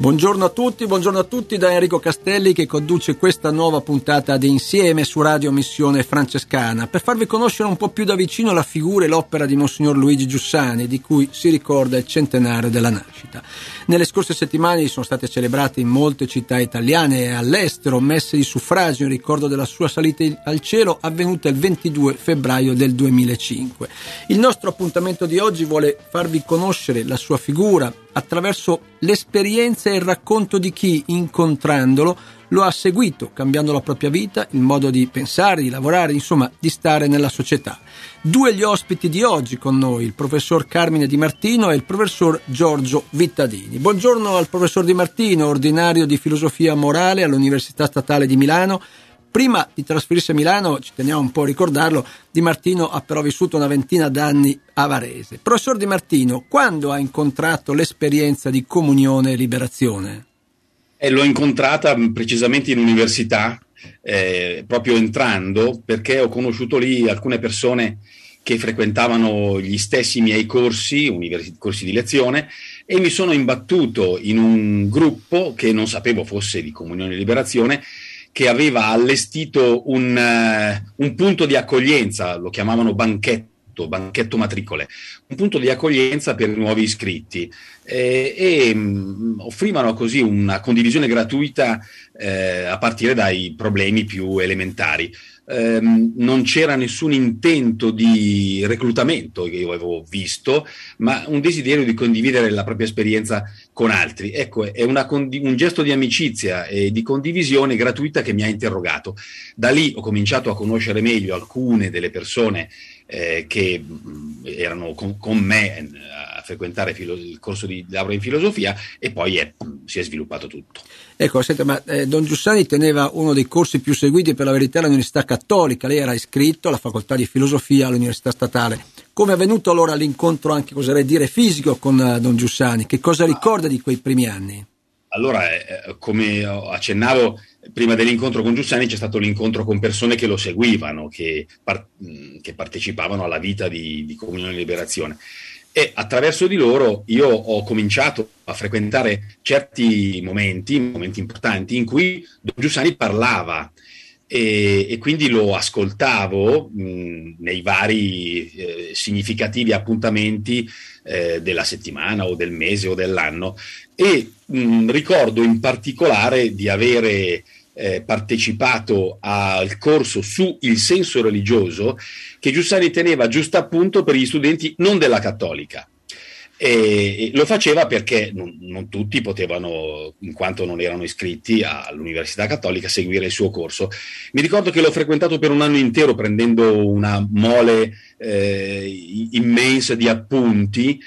Buongiorno a tutti da Enrico Castelli che conduce questa nuova puntata di Insieme su Radio Missione Francescana per farvi conoscere un po' più da vicino la figura e l'opera di Monsignor Luigi Giussani, di cui si ricorda il centenario della nascita. Nelle scorse settimane sono state celebrate in molte città italiane e all'estero messe di suffragio in ricordo della sua salita al cielo avvenuta il 22 febbraio del 2005. Il nostro appuntamento di oggi vuole farvi conoscere la sua figura attraverso l'esperienza e il racconto di chi, incontrandolo, lo ha seguito, cambiando la propria vita, il modo di pensare, di lavorare, insomma, di stare nella società. Due gli ospiti di oggi con noi, il professor Carmine Di Martino e il professor Giorgio Vittadini. Buongiorno al professor Di Martino, ordinario di filosofia morale all'Università Statale di Milano. Prima di trasferirsi a Milano, ci teniamo un po' a ricordarlo, Di Martino ha però vissuto una ventina d'anni a Varese. Professor Di Martino, quando ha incontrato l'esperienza di comunione e liberazione? L'ho incontrata precisamente in università, proprio entrando, perché ho conosciuto lì alcune persone che frequentavano gli stessi miei corsi di lezione, e mi sono imbattuto in un gruppo che non sapevo fosse di comunione e liberazione, che aveva allestito un punto di accoglienza, lo chiamavano banchetto matricole, un punto di accoglienza per i nuovi iscritti, e offrivano così una condivisione gratuita a partire dai problemi più elementari. Non c'era nessun intento di reclutamento che io avevo visto, ma un desiderio di condividere la propria esperienza con altri. Ecco, è un gesto di amicizia e di condivisione gratuita che mi ha interrogato. Da lì ho cominciato a conoscere meglio alcune delle persone che erano con me a frequentare il corso di laurea in filosofia, e poi si è sviluppato tutto. Ecco, senta, ma Don Giussani teneva uno dei corsi più seguiti per la verità all'Università Cattolica. Lei era iscritto alla facoltà di filosofia all'Università Statale. Come è avvenuto allora l'incontro, anche oserei dire fisico, con Don Giussani? Che cosa ricorda di quei primi anni? Allora, come accennavo, prima dell'incontro con Giussani c'è stato l'incontro con persone che lo seguivano, che partecipavano alla vita di Comunione e Liberazione. E attraverso di loro io ho cominciato a frequentare certi momenti importanti in cui Don Giussani parlava, e quindi lo ascoltavo nei vari significativi appuntamenti della settimana o del mese o dell'anno, e ricordo in particolare di avere partecipato al corso su il senso religioso che Giussani teneva giusto appunto per gli studenti non della Cattolica. E lo faceva perché non tutti potevano, in quanto non erano iscritti all'Università Cattolica, seguire il suo corso. Mi ricordo che l'ho frequentato per un anno intero, prendendo una mole immensa di appunti,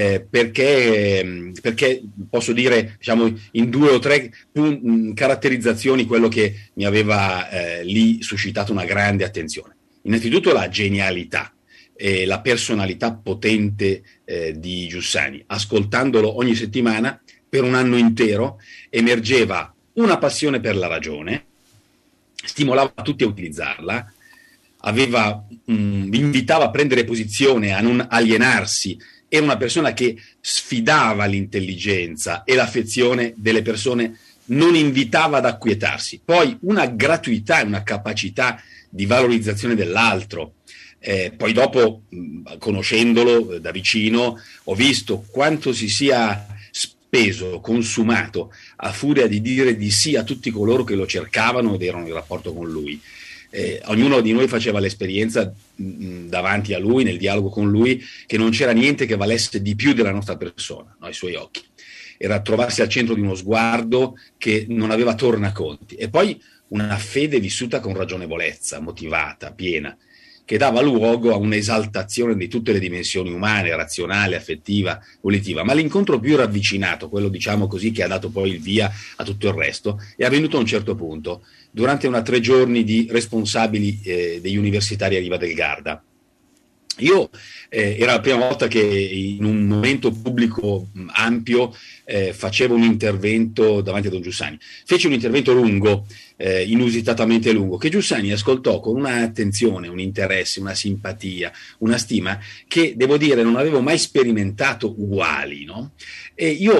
perché posso dire, diciamo, in 2 o 3 caratterizzazioni quello che mi aveva lì suscitato una grande attenzione. Innanzitutto la genialità e la personalità potente di Giussani. Ascoltandolo ogni settimana per un anno intero emergeva una passione per la ragione, stimolava tutti a utilizzarla, invitava a prendere posizione, a non alienarsi. Era una persona che sfidava l'intelligenza e l'affezione delle persone, non invitava ad acquietarsi. Poi una gratuità e una capacità di valorizzazione dell'altro. Poi dopo, conoscendolo da vicino, ho visto quanto si sia speso, consumato, a furia di dire di sì a tutti coloro che lo cercavano ed erano in rapporto con lui. Ognuno di noi faceva l'esperienza davanti a lui, nel dialogo con lui, che non c'era niente che valesse di più della nostra persona, no, ai suoi occhi. Era trovarsi al centro di uno sguardo che non aveva tornaconti, e poi una fede vissuta con ragionevolezza, motivata, piena, che dava luogo a un'esaltazione di tutte le dimensioni umane, razionale, affettiva, volitiva. Ma l'incontro più ravvicinato, quello diciamo così che ha dato poi il via a tutto il resto, è avvenuto a un certo punto, durante una 3 giorni di responsabili degli universitari a Riva del Garda. Io era la prima volta che in un momento pubblico ampio facevo un intervento davanti a Don Giussani. Feci un intervento lungo, inusitatamente lungo, che Giussani ascoltò con un'attenzione, un interesse, una simpatia, una stima che, devo dire, non avevo mai sperimentato uguali, no? E io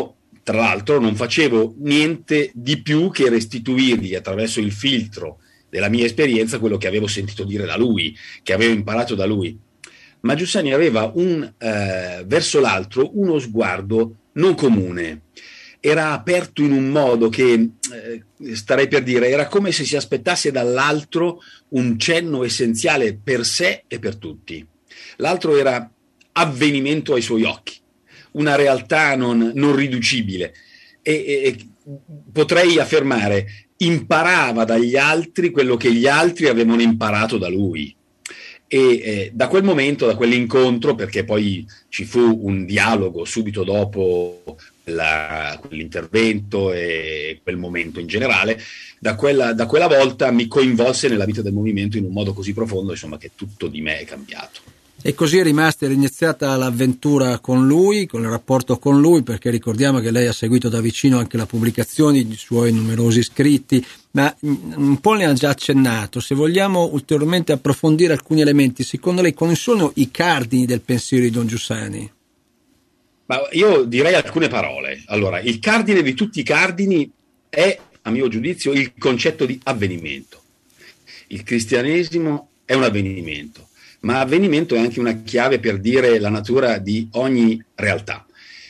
tra l'altro non facevo niente di più che restituirgli attraverso il filtro della mia esperienza quello che avevo sentito dire da lui, che avevo imparato da lui. Ma Giussani aveva verso l'altro uno sguardo non comune, era aperto in un modo che, starei per dire, era come se si aspettasse dall'altro un cenno essenziale per sé e per tutti. L'altro era avvenimento ai suoi occhi, una realtà non riducibile e potrei affermare imparava dagli altri quello che gli altri avevano imparato da lui. E da quel momento, da quell'incontro, perché poi ci fu un dialogo subito dopo quell'intervento e quel momento in generale, da quella volta mi coinvolse nella vita del movimento in un modo così profondo, insomma, che tutto di me è cambiato. E così è iniziata l'avventura con lui, con il rapporto con lui, perché ricordiamo che lei ha seguito da vicino anche la pubblicazione di suoi numerosi scritti, ma un po' ne ha già accennato. Se vogliamo ulteriormente approfondire alcuni elementi, secondo lei quali sono i cardini del pensiero di Don Giussani? Ma io direi alcune parole. Allora, il cardine di tutti i cardini è, a mio giudizio, il concetto di avvenimento. Il cristianesimo è un avvenimento, ma avvenimento è anche una chiave per dire la natura di ogni realtà.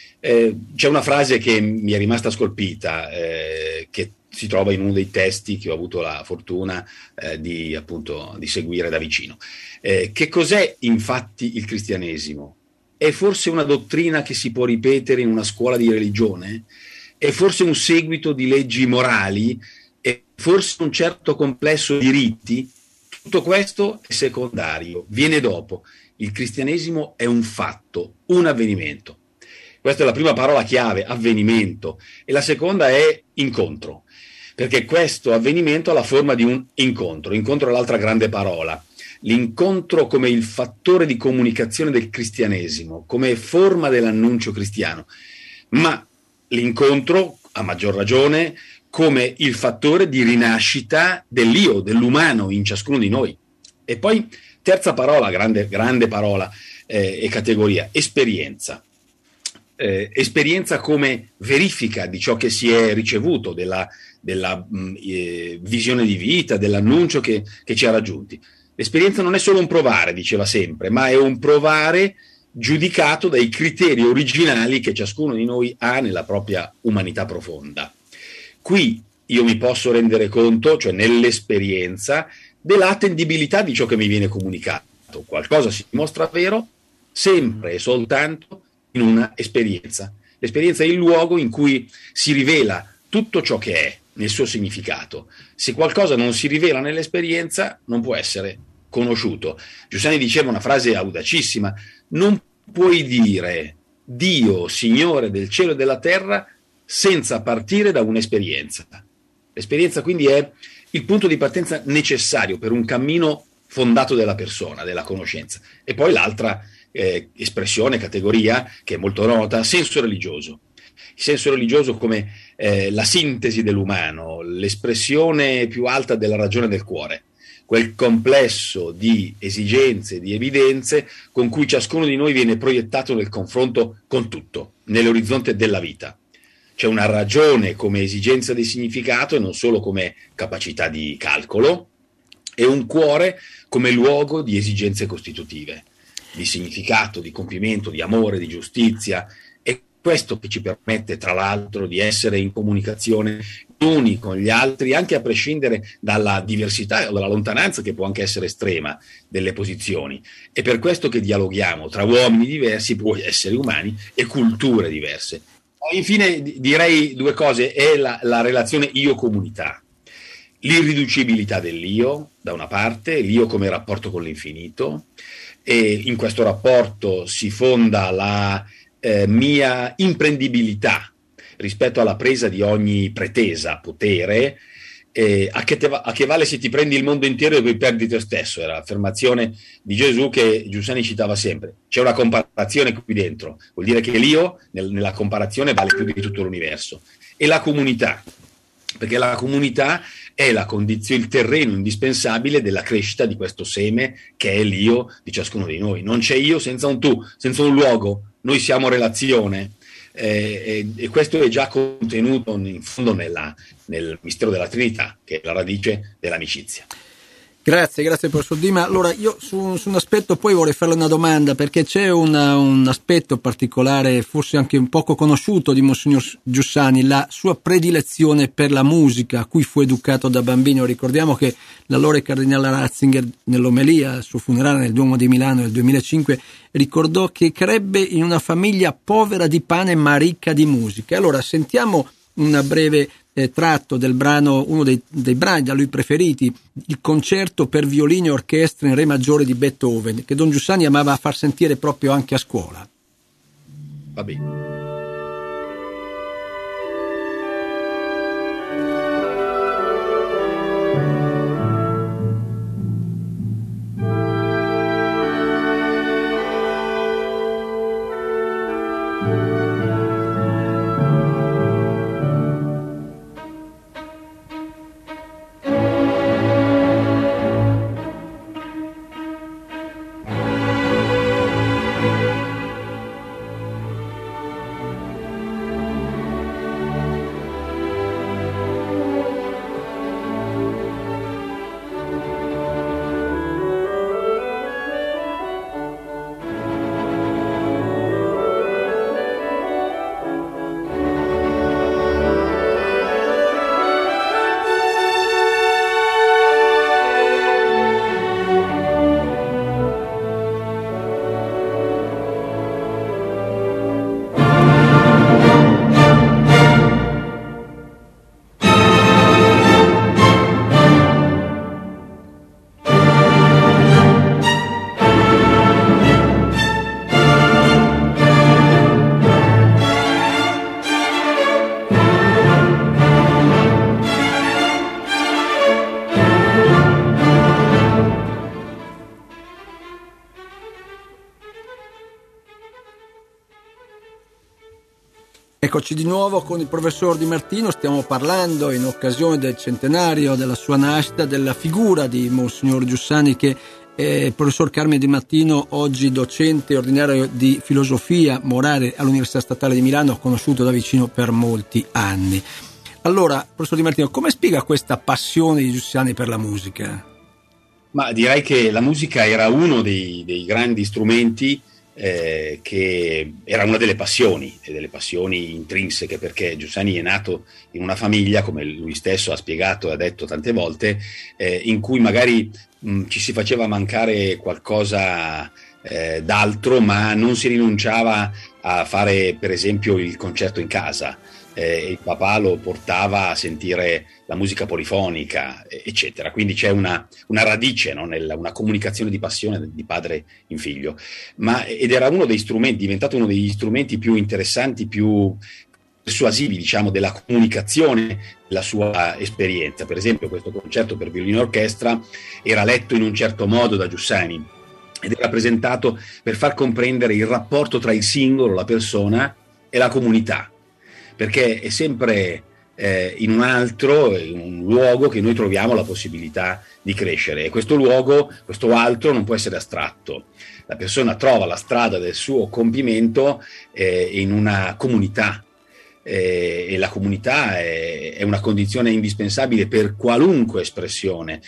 C'è una frase che mi è rimasta scolpita, che si trova in uno dei testi che ho avuto la fortuna di seguire da vicino. Che cos'è infatti il cristianesimo? È forse una dottrina che si può ripetere in una scuola di religione? È forse un seguito di leggi morali? È forse un certo complesso di riti? Tutto questo è secondario, viene dopo. Il cristianesimo è un fatto, un avvenimento. Questa è la prima parola chiave, avvenimento, e la seconda è incontro, perché questo avvenimento ha la forma di un incontro. Incontro è l'altra grande parola. L'incontro come il fattore di comunicazione del cristianesimo, come forma dell'annuncio cristiano, ma l'incontro, a maggior ragione, come il fattore di rinascita dell'io, dell'umano in ciascuno di noi. E poi, terza parola, grande parola e categoria, esperienza. Esperienza come verifica di ciò che si è ricevuto, della visione di vita, dell'annuncio che ci ha raggiunti. L'esperienza non è solo un provare, diceva sempre, ma è un provare giudicato dai criteri originali che ciascuno di noi ha nella propria umanità profonda. Qui io mi posso rendere conto, cioè nell'esperienza, dell'attendibilità di ciò che mi viene comunicato. Qualcosa si mostra vero sempre e soltanto in una esperienza. L'esperienza è il luogo in cui si rivela tutto ciò che è nel suo significato. Se qualcosa non si rivela nell'esperienza, non può essere conosciuto. Giussani diceva una frase audacissima: non puoi dire Dio, Signore del cielo e della terra, senza partire da un'esperienza. L'esperienza quindi è il punto di partenza necessario per un cammino fondato della persona, della conoscenza. E poi l'altra espressione, categoria, che è molto nota, senso religioso. Il senso religioso come la sintesi dell'umano, l'espressione più alta della ragione del cuore, quel complesso di esigenze, di evidenze con cui ciascuno di noi viene proiettato nel confronto con tutto, nell'orizzonte della vita. C'è una ragione come esigenza di significato e non solo come capacità di calcolo, e un cuore come luogo di esigenze costitutive, di significato, di compimento, di amore, di giustizia. È questo che ci permette, tra l'altro, di essere in comunicazione gli uni con gli altri, anche a prescindere dalla diversità o dalla lontananza che può anche essere estrema delle posizioni. È per questo che dialoghiamo tra uomini diversi, poi esseri umani e culture diverse. Infine direi due cose: è la relazione io-comunità, l'irriducibilità dell'io da una parte, l'io come rapporto con l'infinito, e in questo rapporto si fonda la mia imprendibilità rispetto alla presa di ogni pretesa, potere. A che vale se ti prendi il mondo intero e poi perdi te stesso? Era l'affermazione di Gesù che Giussani citava sempre. C'è una comparazione qui dentro, vuol dire che l'io nella comparazione vale più di tutto l'universo. E la comunità, perché la comunità è la condizione, il terreno indispensabile della crescita di questo seme che è l'io di ciascuno di noi. Non c'è io senza un tu, senza un luogo. Noi siamo relazione. e questo è già contenuto in fondo nel mistero della Trinità, che è la radice dell'amicizia. Grazie professor Dima. Allora io su un aspetto poi vorrei farle una domanda, perché c'è un aspetto particolare, forse anche un poco conosciuto, di Monsignor Giussani, la sua predilezione per la musica a cui fu educato da bambino. Ricordiamo che l'allora cardinale Ratzinger nell'omelia al suo funerale nel Duomo di Milano nel 2005 ricordò che crebbe in una famiglia povera di pane ma ricca di musica. Allora sentiamo un breve tratto del brano, uno dei brani da lui preferiti, il concerto per violino e orchestra in re maggiore di Beethoven, che Don Giussani amava far sentire proprio anche a scuola. Va bene. Eccoci di nuovo con il professor Di Martino. Stiamo parlando, in occasione del centenario della sua nascita, della figura di Monsignor Giussani, che è il professor Carmine Di Martino, oggi docente ordinario di filosofia morale all'Università Statale di Milano, conosciuto da vicino per molti anni. Allora, professor Di Martino, come spiega questa passione di Giussani per la musica? Ma direi che la musica era uno dei grandi strumenti, che era una delle passioni intrinseche, perché Giussani è nato in una famiglia, come lui stesso ha spiegato e ha detto tante volte, in cui magari ci si faceva mancare qualcosa d'altro, ma non si rinunciava a fare per esempio il concerto in casa. Il papà lo portava a sentire la musica polifonica, eccetera. Quindi c'è una radice, no? Una comunicazione di passione di padre in figlio. Ed era uno dei strumenti, diventato uno degli strumenti più interessanti, più persuasivi, diciamo, della comunicazione della sua esperienza. Per esempio, questo concerto per violino e orchestra era letto in un certo modo da Giussani ed era presentato per far comprendere il rapporto tra il singolo, la persona, e la comunità. Perché è sempre in un luogo che noi troviamo la possibilità di crescere, e questo luogo, questo altro, non può essere astratto. La persona trova la strada del suo compimento in una comunità, e la comunità è una condizione indispensabile per qualunque espressione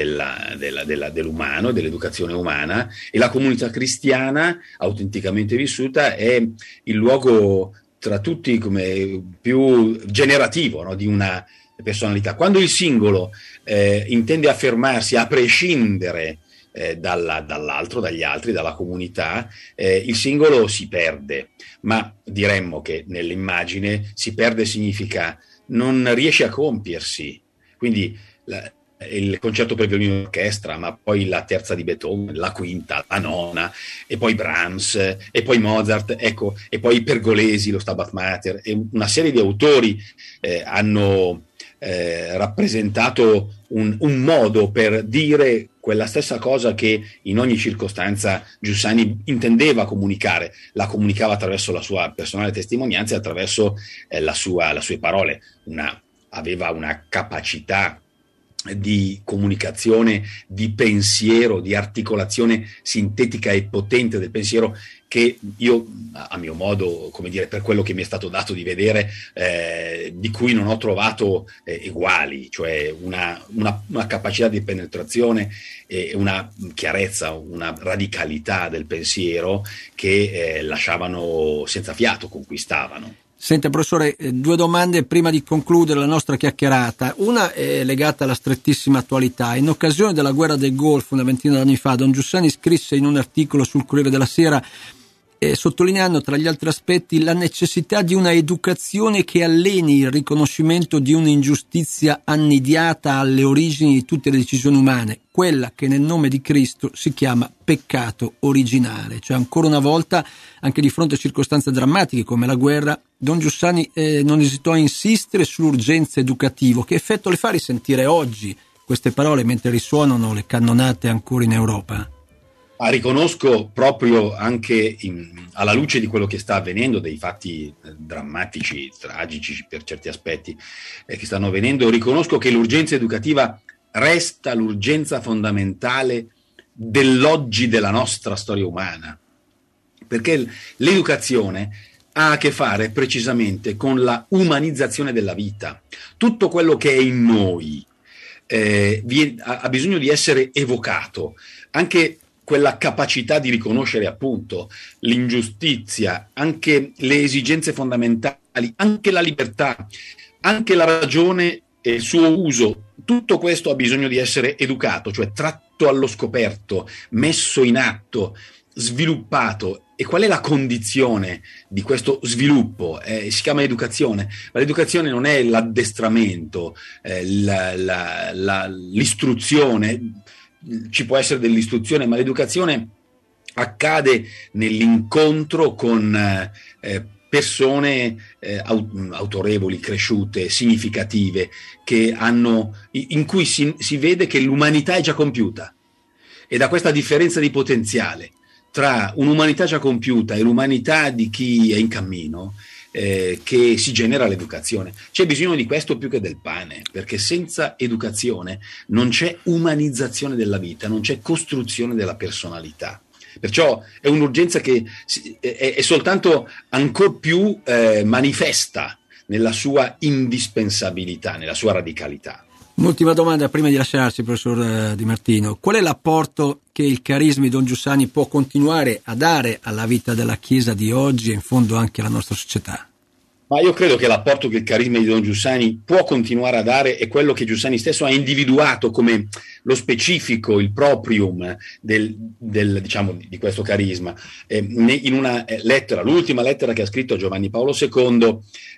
dell'umano, dell'educazione umana, e la comunità cristiana autenticamente vissuta è il luogo tra tutti come più generativo, no, di una personalità. Quando il singolo intende affermarsi a prescindere dall'altro, dagli altri, dalla comunità, il singolo si perde, ma diremmo che nell'immagine si perde significa non riesce a compiersi. Quindi il concerto per violino e orchestra, ma poi la terza di Beethoven, la quinta, la nona, e poi Brahms, e poi Mozart, ecco, e poi i Pergolesi, lo Stabat Mater, e una serie di autori hanno rappresentato un modo per dire quella stessa cosa che in ogni circostanza Giussani intendeva comunicare. La comunicava attraverso la sua personale testimonianza e attraverso le sue parole. Aveva una capacità di comunicazione, di pensiero, di articolazione sintetica e potente del pensiero che io, a mio modo, come dire, per quello che mi è stato dato di vedere, di cui non ho trovato uguali, cioè una capacità di penetrazione e una chiarezza, una radicalità del pensiero che lasciavano senza fiato, conquistavano. Senta, professore, due domande prima di concludere la nostra chiacchierata. Una è legata alla strettissima attualità. In occasione della guerra del Golfo, una ventina d'anni fa, Don Giussani scrisse in un articolo sul Corriere della Sera, sottolineando tra gli altri aspetti la necessità di una educazione che alleni il riconoscimento di un'ingiustizia annidiata alle origini di tutte le decisioni umane, quella che nel nome di Cristo si chiama peccato originale. Cioè, ancora una volta, anche di fronte a circostanze drammatiche come la guerra, Don Giussani non esitò a insistere sull'urgenza educativa. Che effetto le fa risentire oggi queste parole mentre risuonano le cannonate ancora in Europa? Riconosco proprio anche alla luce di quello che sta avvenendo, dei fatti drammatici, tragici per certi aspetti che stanno avvenendo, riconosco che l'urgenza educativa resta l'urgenza fondamentale dell'oggi della nostra storia umana, perché l'educazione ha a che fare precisamente con la umanizzazione della vita. Tutto quello che è in noi ha bisogno di essere evocato, anche quella capacità di riconoscere appunto l'ingiustizia, anche le esigenze fondamentali, anche la libertà, anche la ragione e il suo uso. Tutto questo ha bisogno di essere educato, cioè tratto allo scoperto, messo in atto, sviluppato. E qual è la condizione di questo sviluppo? Si chiama educazione, ma l'educazione non è l'addestramento, l'istruzione. Ci può essere dell'istruzione, ma l'educazione accade nell'incontro con persone autorevoli, cresciute, significative, che in cui si vede che l'umanità è già compiuta. E da questa differenza di potenziale tra un'umanità già compiuta e l'umanità di chi è in cammino, che si genera l'educazione. C'è bisogno di questo più che del pane, perché senza educazione non c'è umanizzazione della vita, non c'è costruzione della personalità. Perciò è un'urgenza che è soltanto ancor più manifesta nella sua indispensabilità, nella sua radicalità. Un'ultima domanda prima di lasciarci, professor Di Martino. Qual è l'apporto che il carisma di Don Giussani può continuare a dare alla vita della Chiesa di oggi e in fondo anche alla nostra società? Ma io credo che l'apporto che il carisma di Don Giussani può continuare a dare è quello che Giussani stesso ha individuato come lo specifico, il proprium diciamo, di questo carisma. In una lettera, l'ultima lettera che ha scritto a Giovanni Paolo II,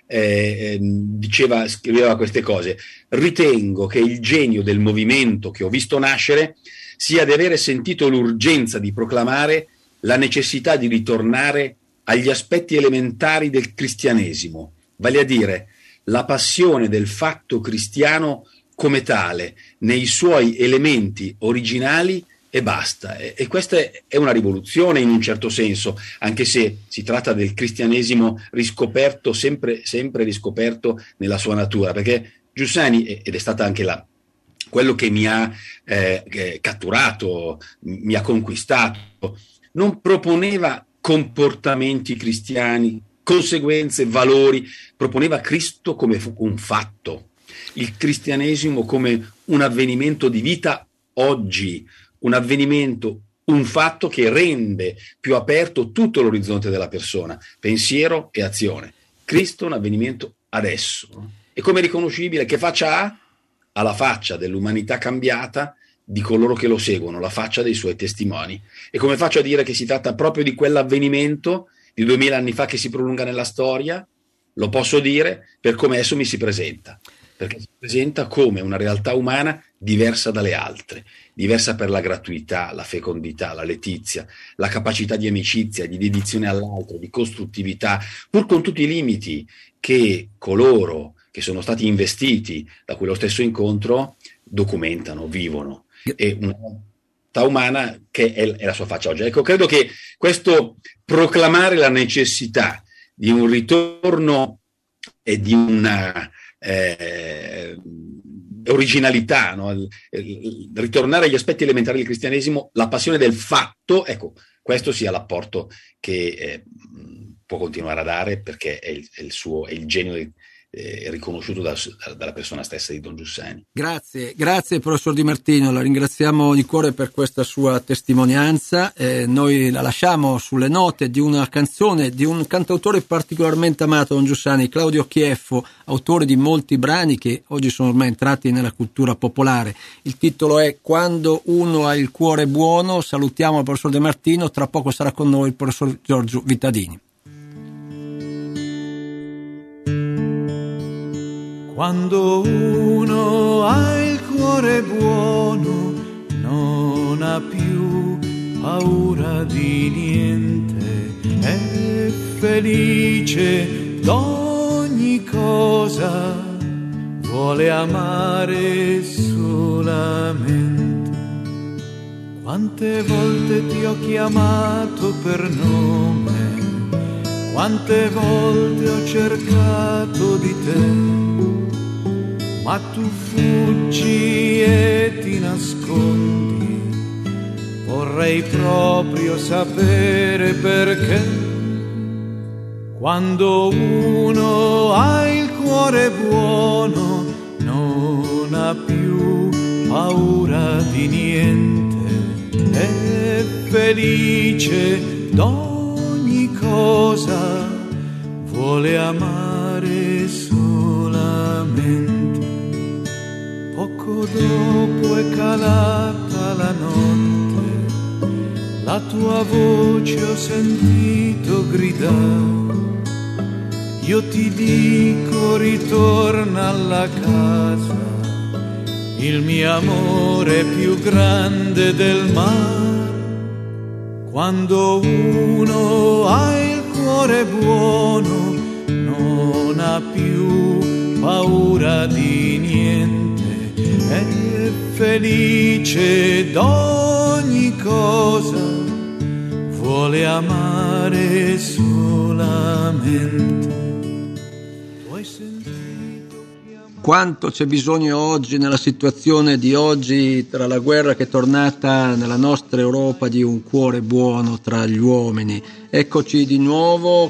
scriveva queste cose: ritengo che il genio del movimento che ho visto nascere sia di avere sentito l'urgenza di proclamare la necessità di ritornare agli aspetti elementari del cristianesimo, vale a dire la passione del fatto cristiano come tale, nei suoi elementi originali e basta. E questa è una rivoluzione in un certo senso, anche se si tratta del cristianesimo riscoperto, sempre riscoperto nella sua natura, perché Giussani, ed è stata anche quello che mi ha catturato, mi ha conquistato, non proponeva comportamenti cristiani, conseguenze, valori, proponeva Cristo come un fatto, il cristianesimo come un avvenimento di vita oggi, un avvenimento, un fatto che rende più aperto tutto l'orizzonte della persona, pensiero e azione. Cristo è un avvenimento adesso. E come riconoscibile, che faccia ha? Ha la faccia dell'umanità cambiata, di coloro che lo seguono, la faccia dei suoi testimoni. E come faccio a dire che si tratta proprio di quell'avvenimento di 2000 anni fa che si prolunga nella storia? Lo posso dire per come esso mi si presenta, perché si presenta come una realtà umana diversa dalle altre, diversa per la gratuità, la fecondità, la letizia, la capacità di amicizia, di dedizione all'altro, di costruttività, pur con tutti i limiti che coloro che sono stati investiti da quello stesso incontro documentano, vivono. E una realtà umana che è la sua faccia oggi. Ecco, credo che questo proclamare la necessità di un ritorno e di originalità, no? Ritornare agli aspetti elementari del cristianesimo, la passione del fatto, ecco, questo sia l'apporto che può continuare a dare, perché è il genio riconosciuto dalla persona stessa di Don Giussani. Grazie professor Di Martino, la ringraziamo di cuore per questa sua testimonianza. Noi la lasciamo sulle note di una canzone di un cantautore particolarmente amato, Don Giussani, Claudio Chieffo, autore di molti brani che oggi sono ormai entrati nella cultura popolare. Il titolo è Quando uno ha il cuore buono. Salutiamo il professor Di Martino, tra poco sarà con noi il professor Giorgio Vittadini. Quando uno ha il cuore buono, non ha più paura di niente, è felice d'ogni cosa, vuole amare solamente. Quante volte ti ho chiamato per nome, quante volte ho cercato di te, ma tu fuggi e ti nascondi. Vorrei proprio sapere perché. Quando uno ha il cuore buono, non ha più paura di niente, è felice d'ogni cosa, vuole amare solamente. Poco dopo è calata la notte, la tua voce ho sentito gridare. Io ti dico ritorna alla casa, il mio amore è più grande del mare. Quando uno ha il cuore buono, non ha più paura di niente, è felice d'ogni cosa, vuole amare solamente. Quanto c'è bisogno oggi, nella situazione di oggi, tra la guerra che è tornata nella nostra Europa, di un cuore buono tra gli uomini. Eccoci di nuovo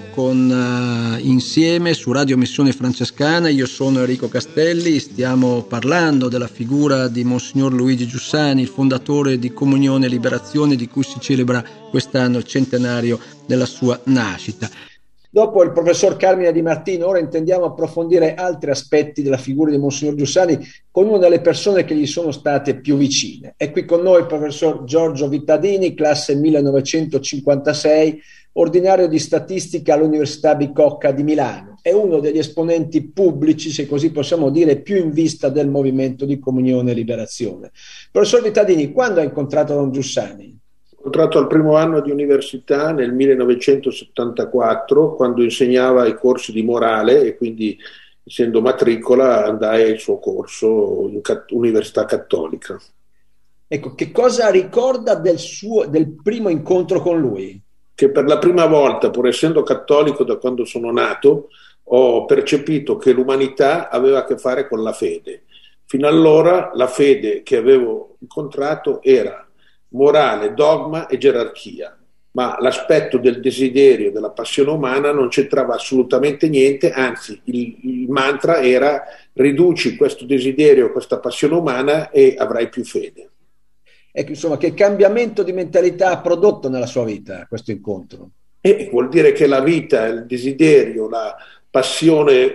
insieme su Radio Missione Francescana. Io sono Enrico Castelli, stiamo parlando della figura di Monsignor Luigi Giussani, il fondatore di Comunione e Liberazione, di cui si celebra quest'anno il centenario della sua nascita. Dopo il professor Carmine Di Martino, ora intendiamo approfondire altri aspetti della figura di Monsignor Giussani con una delle persone che gli sono state più vicine. È qui con noi il professor Giorgio Vittadini, classe 1956, ordinario di statistica all'Università Bicocca di Milano. È uno degli esponenti pubblici, se così possiamo dire, più in vista del movimento di Comunione e Liberazione. Professor Vittadini, quando ha incontrato Don Giussani? Ho incontrato al primo anno di università nel 1974, quando insegnava i corsi di morale e quindi, essendo matricola, andai al suo corso in Università Cattolica. Ecco, che cosa ricorda del primo incontro con lui? Che per la prima volta, pur essendo cattolico da quando sono nato, ho percepito che l'umanità aveva a che fare con la fede. Fino allora la fede che avevo incontrato era morale, dogma e gerarchia, ma l'aspetto del desiderio, della passione umana non c'entrava assolutamente niente, anzi il mantra era: riduci questo desiderio, questa passione umana e avrai più fede. Ecco, insomma, che cambiamento di mentalità ha prodotto nella sua vita questo incontro? Vuol dire che la vita, il desiderio, la passione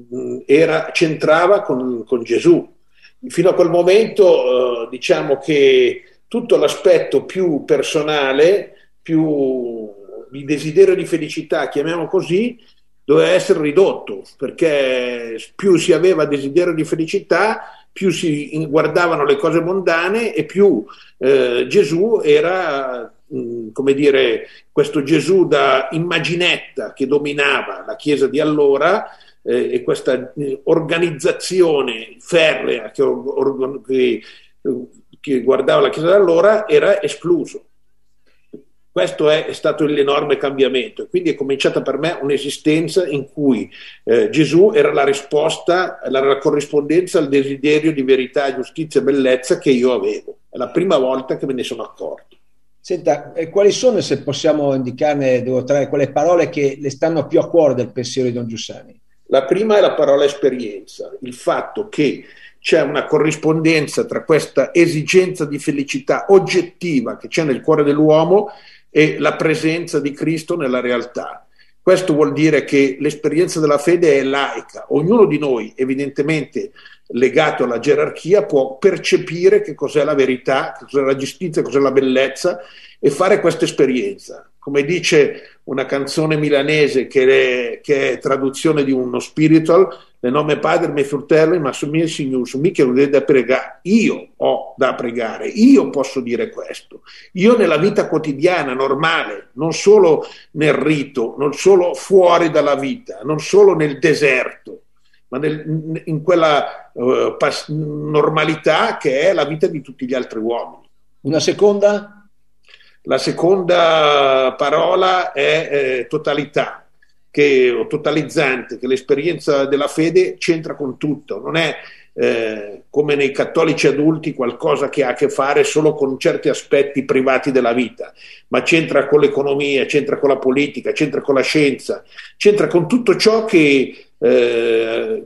c'entrava con Gesù. Fino a quel momento diciamo che tutto l'aspetto più personale, più di desiderio di felicità, chiamiamo così, doveva essere ridotto, perché più si aveva desiderio di felicità, più si guardavano le cose mondane e più Gesù era, come dire, questo Gesù da immaginetta che dominava la Chiesa di allora, e questa organizzazione ferrea che guardava la Chiesa da allora era escluso. Questo è stato l'enorme cambiamento, e quindi è cominciata per me un'esistenza in cui Gesù era la risposta, era la corrispondenza al desiderio di verità, giustizia e bellezza che io avevo. È la prima volta che me ne sono accorto. Senta, quali sono, se possiamo indicarne 2 o 3, quelle parole che le stanno più a cuore del pensiero di Don Giussani? La prima è la parola esperienza, il fatto che c'è una corrispondenza tra questa esigenza di felicità oggettiva che c'è nel cuore dell'uomo e la presenza di Cristo nella realtà. Questo vuol dire che l'esperienza della fede è laica. Ognuno di noi, evidentemente legato alla gerarchia, può percepire che cos'è la verità, che cos'è la giustizia, cos'è la bellezza, e fare questa esperienza. Come dice una canzone milanese che è traduzione di uno spiritual, le nome padre me fratello, ma su mio signore, su me che lo deve da pregare. Io ho da pregare, io posso dire questo. Io nella vita quotidiana, normale, non solo nel rito, non solo fuori dalla vita, non solo nel deserto, ma in quella normalità che è la vita di tutti gli altri uomini. Una seconda? La seconda parola è totalità, o totalizzante, che l'esperienza della fede c'entra con tutto, non è come nei cattolici adulti qualcosa che ha a che fare solo con certi aspetti privati della vita, ma c'entra con l'economia, c'entra con la politica, c'entra con la scienza, c'entra con tutto ciò che ha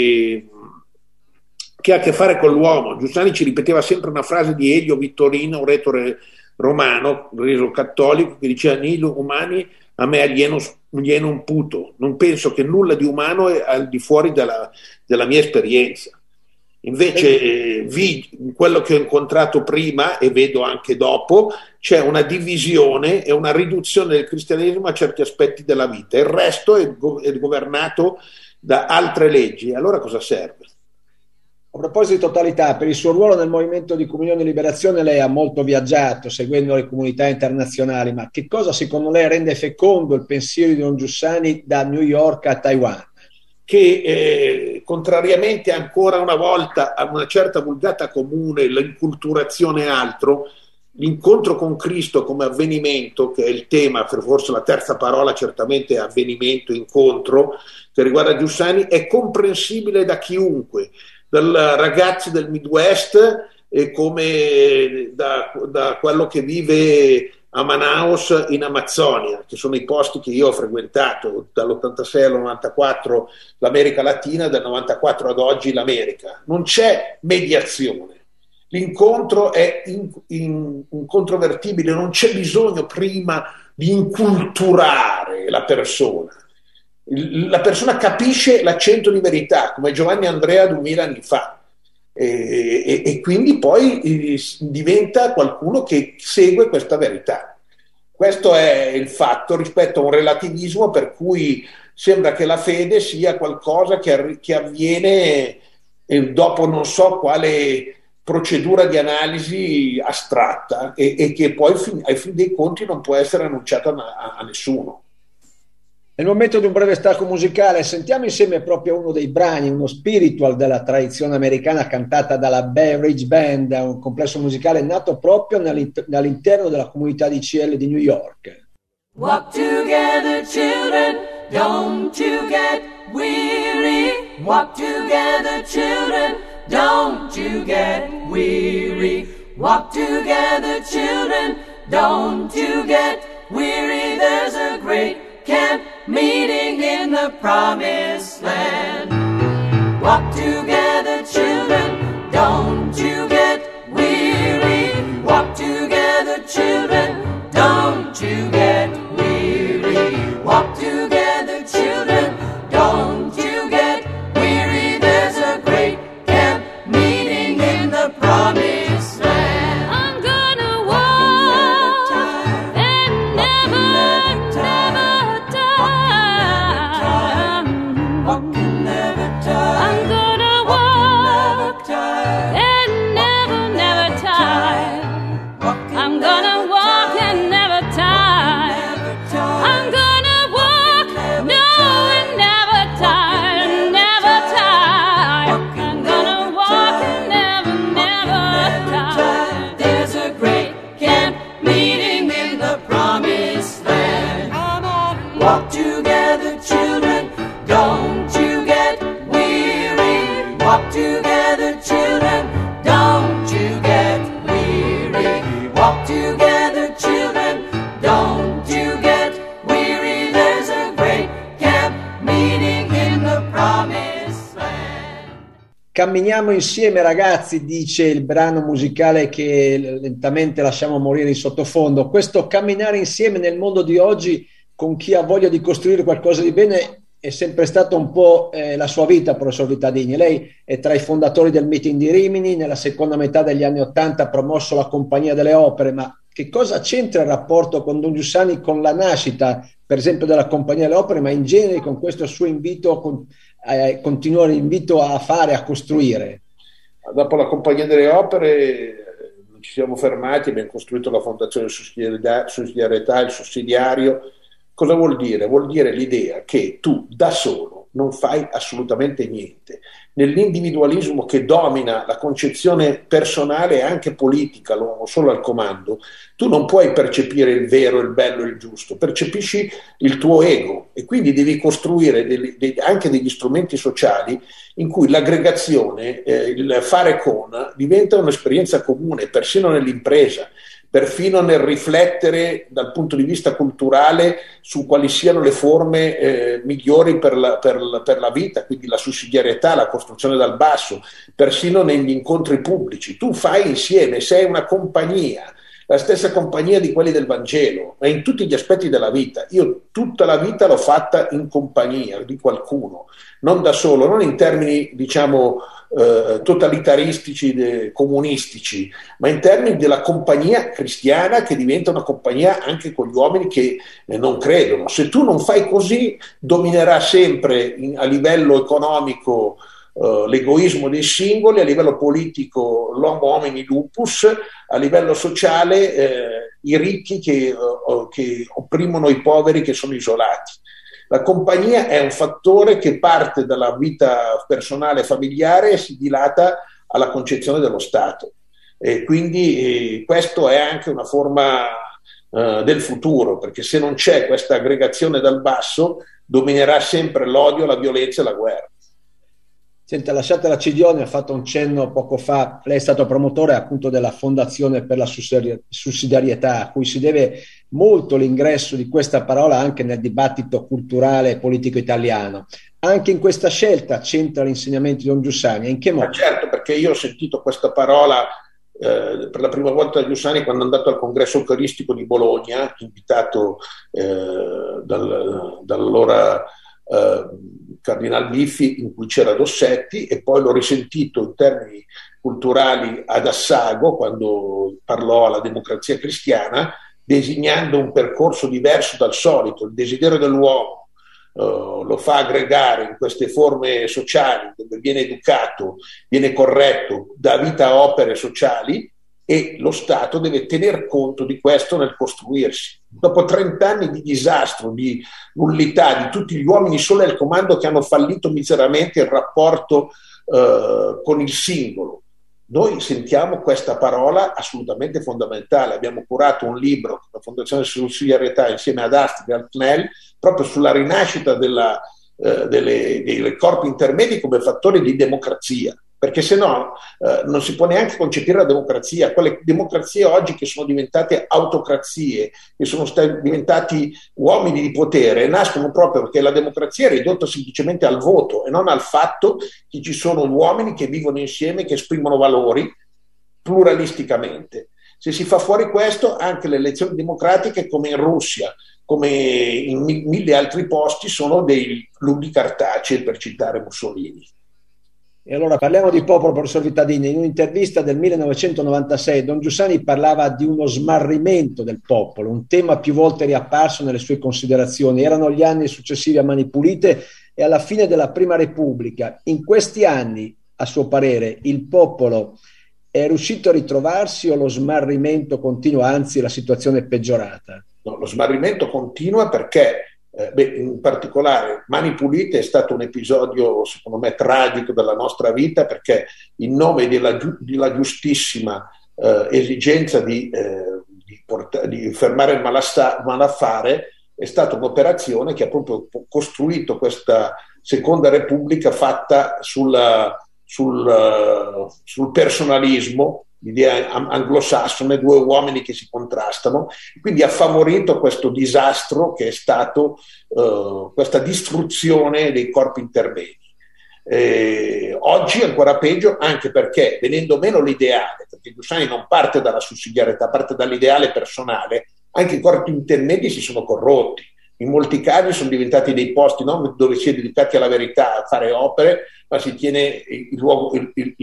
a che fare con l'uomo. Giussani ci ripeteva sempre una frase di Elio Vittorino, un retore romano, reso cattolico, che diceva: nihil umani a me alienum puto, non penso che nulla di umano è al di fuori della mia esperienza. Invece in quello che ho incontrato prima, e vedo anche dopo, c'è una divisione e una riduzione del cristianesimo a certi aspetti della vita, il resto è governato da altre leggi. Allora cosa serve? A proposito di totalità, per il suo ruolo nel movimento di Comunione e Liberazione lei ha molto viaggiato seguendo le comunità internazionali, ma che cosa secondo lei rende fecondo il pensiero di Don Giussani da New York a Taiwan? Che contrariamente ancora una volta a una certa vulgata comune, l'inculturazione e altro, l'incontro con Cristo come avvenimento, che è il tema, forse la terza parola certamente è avvenimento, incontro, che riguarda Giussani, è comprensibile da chiunque, dal ragazzo del Midwest e come da quello che vive a Manaus in Amazzonia, che sono i posti che io ho frequentato dall'86 al 94, l'America Latina, dal 94 ad oggi l'America. Non c'è mediazione, l'incontro è incontrovertibile, non c'è bisogno prima di inculturare la persona. La persona capisce l'accento di verità, come Giovanni Andrea 2000 anni fa, e quindi poi diventa qualcuno che segue questa verità. Questo è il fatto rispetto a un relativismo per cui sembra che la fede sia qualcosa che avviene dopo non so quale procedura di analisi astratta e che poi ai fin dei conti non può essere annunciata a nessuno. Nel momento di un breve stacco musicale sentiamo insieme proprio uno dei brani, uno spiritual della tradizione americana cantata dalla Bay Ridge Band, un complesso musicale nato proprio all'interno della comunità di CL di New York. Walk together, children, don't you get weary. Walk together, children, don't you get weary. Walk together, children, don't you get weary. There's a great camp meeting in the promised land. Walk together, children, don't you get weary. Walk together, children, don't you get weary. Walk together, children, don't you get weary. There's a great camp meeting in the promised land. I'm gonna walk and never I'm gonna walk and never tire. I'm gonna walk and never tire. the promised land. Walk together, children, don't you get weary. Walk together, children, don't you get weary. Walk together, children, don't you get weary. There's a great camp meeting in the promised land. Camminiamo insieme ragazzi, dice il brano musicale che lentamente lasciamo morire in sottofondo. Questo camminare insieme nel mondo di oggi con chi ha voglia di costruire qualcosa di bene è sempre stato un po' la sua vita, professor Vittadini. Lei è tra i fondatori del Meeting di Rimini, nella seconda metà degli anni '80 ha promosso la Compagnia delle Opere, ma che cosa c'entra il rapporto con Don Giussani con la nascita, per esempio, della Compagnia delle Opere, ma in genere con questo suo invito, continuare l'invito a fare, a costruire? Dopo la Compagnia delle Opere non ci siamo fermati, abbiamo costruito la Fondazione Sussidiarietà, il sussidiario. Cosa vuol dire? Vuol dire l'idea che tu da solo non fai assolutamente niente. Nell'individualismo che domina la concezione personale e anche politica, l'uomo solo al comando, tu non puoi percepire il vero, il bello e il giusto, percepisci il tuo ego e quindi devi costruire anche degli strumenti sociali in cui l'aggregazione, il fare con, diventa un'esperienza comune, persino nell'impresa, perfino nel riflettere dal punto di vista culturale su quali siano le forme migliori per la vita, quindi la sussidiarietà, la costruzione dal basso, persino negli incontri pubblici. Tu fai insieme, sei una compagnia, la stessa compagnia di quelli del Vangelo, ma in tutti gli aspetti della vita. Io tutta la vita l'ho fatta in compagnia di qualcuno, non da solo, non in termini, diciamo, totalitaristici, comunistici, ma in termini della compagnia cristiana che diventa una compagnia anche con gli uomini che non credono. Se tu non fai così, dominerà sempre a livello economico l'egoismo dei singoli, a livello politico l'homo homini lupus, a livello sociale i ricchi che opprimono i poveri che sono isolati. La compagnia è un fattore che parte dalla vita personale e familiare e si dilata alla concezione dello Stato. E quindi questo è anche una forma del futuro, perché se non c'è questa aggregazione dal basso, dominerà sempre l'odio, la violenza e la guerra. Senta, lasciate la Cidione, ha fatto un cenno poco fa, lei è stato promotore appunto della Fondazione per la Sussidiarietà, a cui si deve molto l'ingresso di questa parola anche nel dibattito culturale e politico italiano. Anche in questa scelta c'entra l'insegnamento di Don Giussani, in che modo? Ma certo, perché io ho sentito questa parola per la prima volta da Giussani quando è andato al congresso eucaristico di Bologna, invitato dall'allora Cardinal Biffi, in cui c'era Dossetti, e poi l'ho risentito in termini culturali ad Assago quando parlò alla Democrazia Cristiana, designando un percorso diverso dal solito. Il desiderio dell'uomo lo fa aggregare in queste forme sociali dove viene educato, viene corretto, dà vita a opere sociali, e lo Stato deve tener conto di questo nel costruirsi. Dopo 30 anni di disastro, di nullità, di tutti gli uomini solo al comando che hanno fallito miseramente il rapporto con il singolo, noi sentiamo questa parola assolutamente fondamentale. Abbiamo curato un libro, la Fondazione Sussidiarietà, insieme ad Astrid e al CNEL, proprio sulla rinascita dei corpi intermedi come fattori di democrazia. Perché se no non si può neanche concepire la democrazia. Quelle democrazie oggi che sono diventate autocrazie, che sono diventati uomini di potere, nascono proprio perché la democrazia è ridotta semplicemente al voto e non al fatto che ci sono uomini che vivono insieme, che esprimono valori pluralisticamente. Se si fa fuori questo, anche le elezioni democratiche, come in Russia, come in mille altri posti, sono dei ludi cartacei, per citare Mussolini. E allora parliamo di popolo, professor Vittadini. In un'intervista del 1996 Don Giussani parlava di uno smarrimento del popolo, un tema più volte riapparso nelle sue considerazioni. Erano gli anni successivi a Mani Pulite e alla fine della Prima Repubblica. In questi anni, a suo parere, il popolo è riuscito a ritrovarsi o lo smarrimento continua, anzi la situazione è peggiorata? No, lo smarrimento continua perché in particolare Mani Pulite è stato un episodio secondo me tragico della nostra vita, perché in nome della giustissima esigenza di di fermare il malaffare è stata un'operazione che ha proprio costruito questa seconda repubblica fatta sul personalismo, l'idea anglosassone, due uomini che si contrastano, quindi ha favorito questo disastro che è stato questa distruzione dei corpi intermedi. Oggi è ancora peggio, anche perché venendo meno l'ideale, perché Giussani non parte dalla sussidiarietà, parte dall'ideale personale, anche i corpi intermedi si sono corrotti. In molti casi sono diventati dei posti non dove si è dedicati alla verità, a fare opere, ma si tiene il luogo,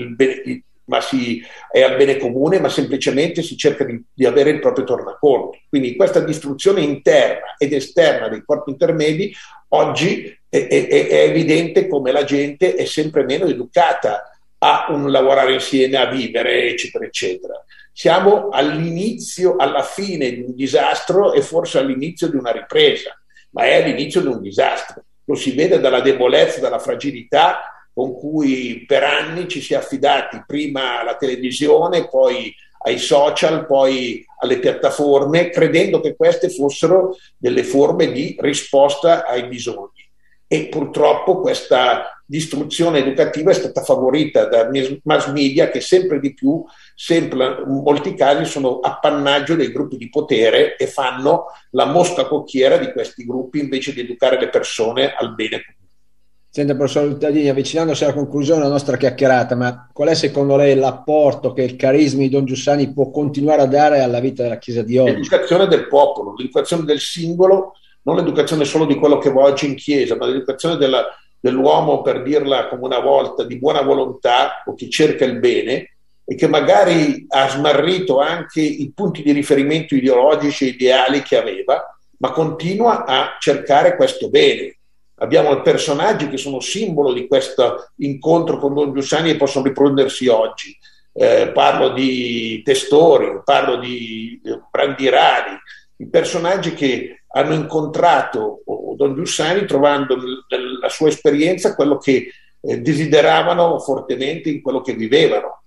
ma si è al bene comune, ma semplicemente si cerca di avere il proprio tornaconto. Quindi questa distruzione interna ed esterna dei corpi intermedi oggi è evidente come la gente è sempre meno educata a un lavorare insieme, a vivere, eccetera, eccetera. Siamo all'inizio, alla fine di un disastro e forse all'inizio di una ripresa, ma è all'inizio di un disastro. Lo si vede dalla debolezza, dalla fragilità con cui per anni ci si è affidati prima alla televisione, poi ai social, poi alle piattaforme, credendo che queste fossero delle forme di risposta ai bisogni. E purtroppo questa distruzione educativa è stata favorita da mass media che sempre di più, sempre in molti casi, sono appannaggio dei gruppi di potere e fanno la mosca cocchiera di questi gruppi invece di educare le persone al bene comune. Senta, professor Luttadini, avvicinandosi alla conclusione della nostra chiacchierata, ma qual è secondo lei l'apporto che il carisma di Don Giussani può continuare a dare alla vita della Chiesa di oggi? L'educazione del popolo, l'educazione del singolo, non l'educazione solo di quello che va oggi in chiesa, ma l'educazione dell'uomo, per dirla come una volta, di buona volontà o che cerca il bene e che magari ha smarrito anche i punti di riferimento ideologici e ideali che aveva, ma continua a cercare questo bene. Abbiamo personaggi che sono simbolo di questo incontro con Don Giussani e possono riprendersi oggi. Parlo di Testori, parlo di Brandirani, i personaggi che hanno incontrato Don Giussani trovando nella sua esperienza quello che desideravano fortemente in quello che vivevano.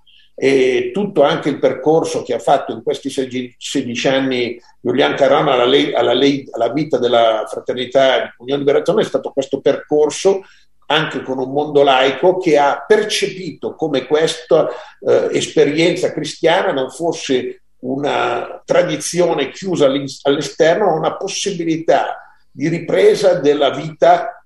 E tutto anche il percorso che ha fatto in questi 16 anni Giuliano Carano alla vita della Fraternità di Comunione e Liberazione è stato questo percorso anche con un mondo laico che ha percepito come questa esperienza cristiana non fosse una tradizione chiusa all'esterno, ma una possibilità di ripresa della vita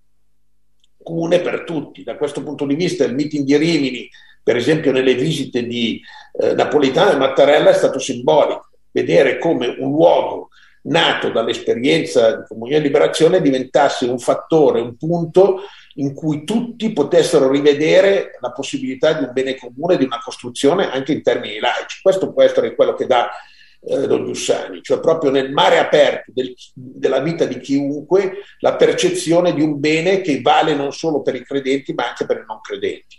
comune per tutti. Da questo punto di vista il meeting di Rimini, per esempio nelle visite di Napolitano e Mattarella, è stato simbolico, vedere come un luogo nato dall'esperienza di Comunione e Liberazione diventasse un fattore, un punto in cui tutti potessero rivedere la possibilità di un bene comune, di una costruzione anche in termini laici. Questo può essere quello che dà Don Giussani, cioè proprio nel mare aperto della vita di chiunque la percezione di un bene che vale non solo per i credenti ma anche per i non credenti.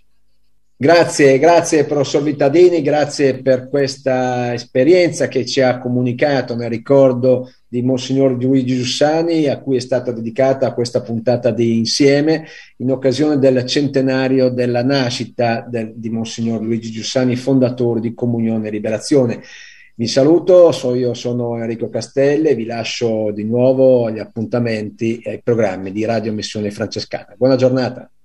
Grazie professor Vittadini, grazie per questa esperienza che ci ha comunicato nel ricordo di Monsignor Luigi Giussani, a cui è stata dedicata questa puntata di Insieme in occasione del centenario della nascita di Monsignor Luigi Giussani, fondatore di Comunione e Liberazione. Vi saluto, io sono Enrico Castelli e vi lascio di nuovo agli appuntamenti e ai programmi di Radio Missione Francescana. Buona giornata.